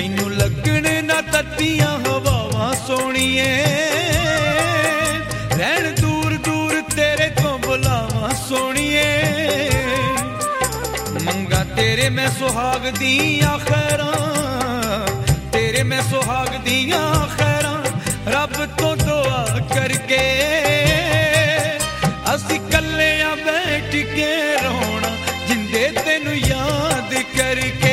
तैनू लगण ना तत्तियां हवावां सोहणीए रहण दूर दूर तेरे तो बुलावां सोहणीए मंगा तेरे मैं सुहाग दियां खैरां तेरे मैं सुहाग दियां खैरां रब तो दुआ करके असी कल्लियां बैठ के रोना जिंदे तेनू याद करके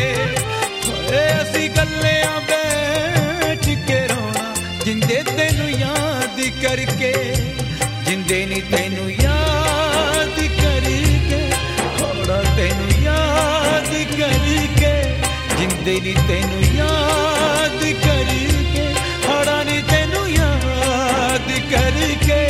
असी कल्लियां बैठ के रोना जिंदे तेनू याद करके जिंदे नी तेनू याद करके थोड़ा तेनू याद करके जिंदे नी तेनू याद करके थोड़ा नी तेनू याद करके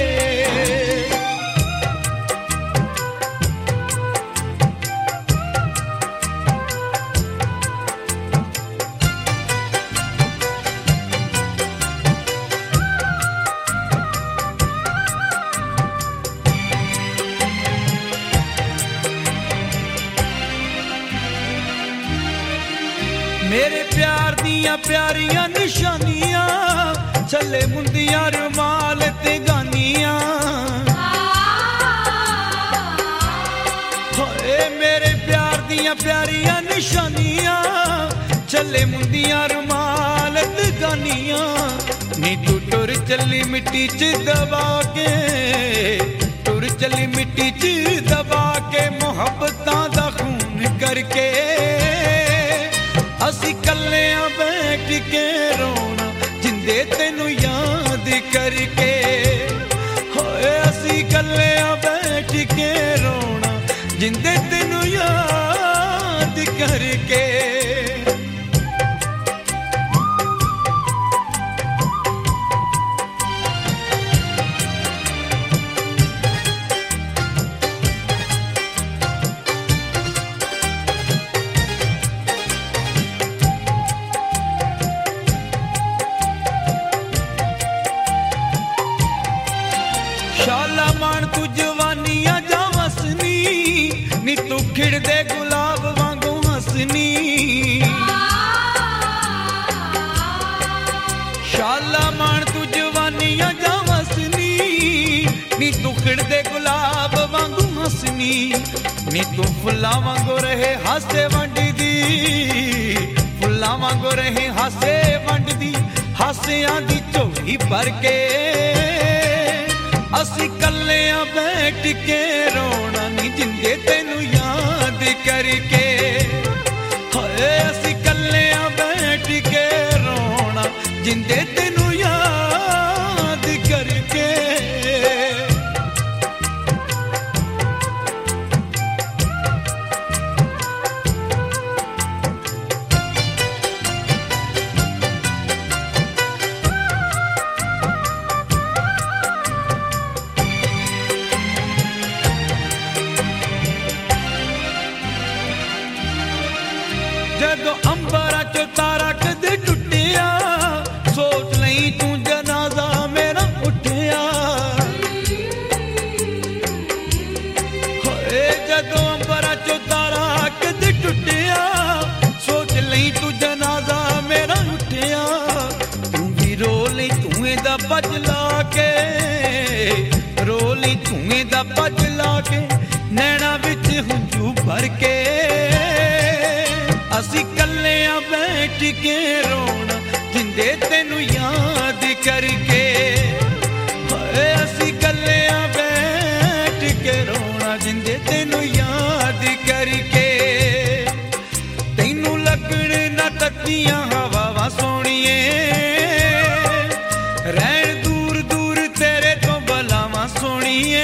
मेरे प्यार दियां प्यारियां निशानियां छले मुंदियां रुमाल ते गानियां होए मेरे प्यार दियां प्यारियां निशानियां छले मुंदियां रुमाल ते गानियां नी तू टुर चली मिट्टी च दबा के टुर चली मिट्टी च दबा के मोहब्बतां दा खून करके असी कल्लियां बैठ के रोना जिंदे तेनू याद करके होए असी कल्लियां बैठ के रोना जिंदे तेनू याद करके शाला मान तू जवानियां जा वसनी नी तू खिड़दे गुलाब वांगू हसनी शाला मान तू जवानियां जा वसनी नी तू खिड़दे गुलाब वांगू हसनी नी तू फुल्ला वांगू रहे हासे वंडदी फुल्ला वांगू रहे हासे वंडदी हासियां दी झोली भर के असी कल्लियां बैठ के रोना नी जिंदे तेनू याद करके हाय असी कल्लियां बैठ के रोना जिंदे तेनू याद करके जदों अंबरा चो तारा कदे टुटिया सोच लई तू जनाजा मेरा उठिया होए जदों अंबरा चो तारा कदे टुटिया सोच लई तू जनाजा मेरा उठिया तू भी रो लई धुएं दा बज ला के रो लई धुएं दा बज ला के नैना विच हंझू भर के असी कल्लियां बैठ के रोना जिंदे तेनू याद करके असी कल्लियां बैठ के रोना जिंदे तेनू याद करके तैनू लगण ना तत्तियां हवावां सोहणीए रहण दूर दूर तेरे तो बलावां सोहणीए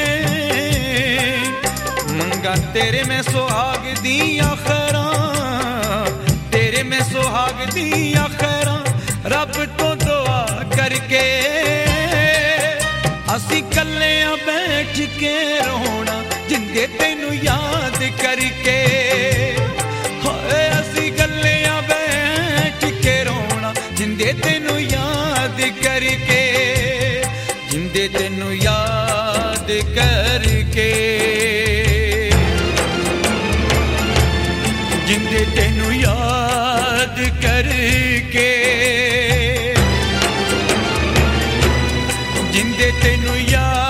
मंगा तेरे मैं सुहाग दियां खैरां मैं सुहाग दियां खैरां रब तो दुआ करके असी कल्लियां बैठ के रोना जिंदे तेनू याद करके होए असी कल्लियां बैठ के रोना जिंदे तेनू याद करके जिंदे तेनू याद करके जिंदे तेनू तेनू याद करके, जिंदे तेनू याद